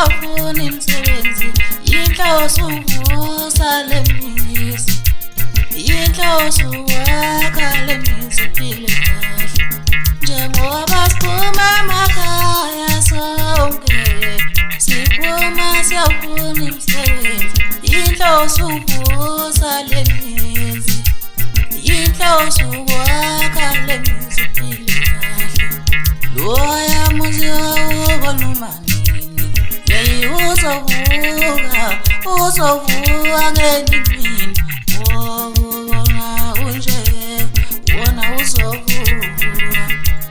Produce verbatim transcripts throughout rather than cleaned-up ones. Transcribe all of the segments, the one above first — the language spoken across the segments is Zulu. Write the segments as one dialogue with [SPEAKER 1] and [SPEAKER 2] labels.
[SPEAKER 1] siyafuna imisebenzi inhloso uvusa lemisi inhloso wakha lemisi phile kahle njengoba siphuma emakhaya sonke siphuma siyafuna imisebenzi inhloso uvusa lemisi inhloso wakha lemisi phile kahle loya muzi wawokonumanini yeyi uzovuka uzovuka ngenimini wona unje wona uzovuka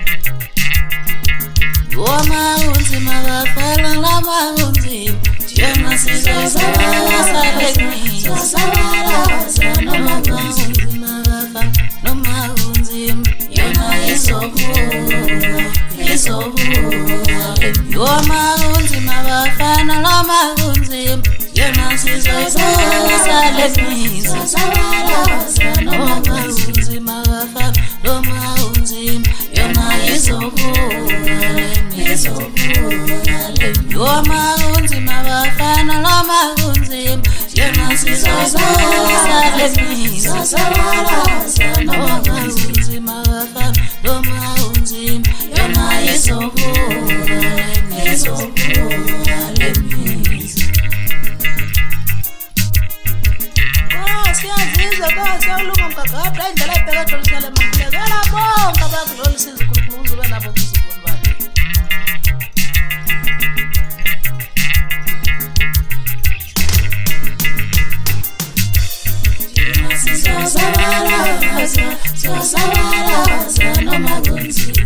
[SPEAKER 1] woma unzima bafala lama unzima yena sizozabala salekini sizozabala sanoma unzima bafala noma unzima yena izovuka izovuka yoma unzima bafana lama unzima yena sizozabala salekini sizozabala sanoma unzima bafana noma unzima yena izovuka yoma unzima bafana lama unzima yena sizozabala lemisi sizozabala sanoma unzima bafana noma unzima yena izovuka izovuka lemisi siyazizwa kwa siyawulunga mgagabha indlela ibheka dolisele makulekela bonke abakudlolisiza uNkulunkulu uzobe nabo kuzibona bani sizozabala sizozabala sanoma kunzima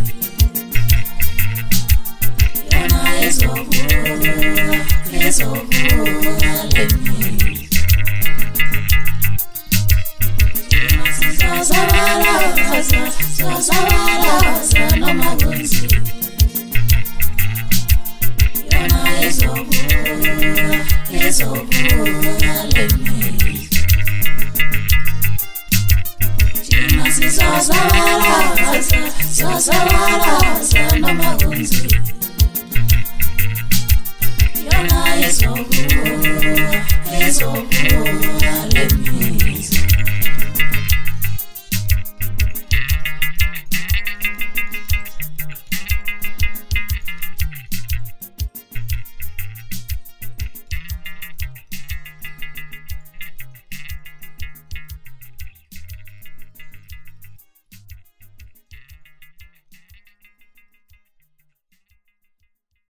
[SPEAKER 1] yena izovuka izovuka lemisi sizozabala sizozabala sanoma kunzima yena izovuka izovuka lemisi yena sizozabala sizozabala sanoma kunzima yena izovuka izovuka lemisi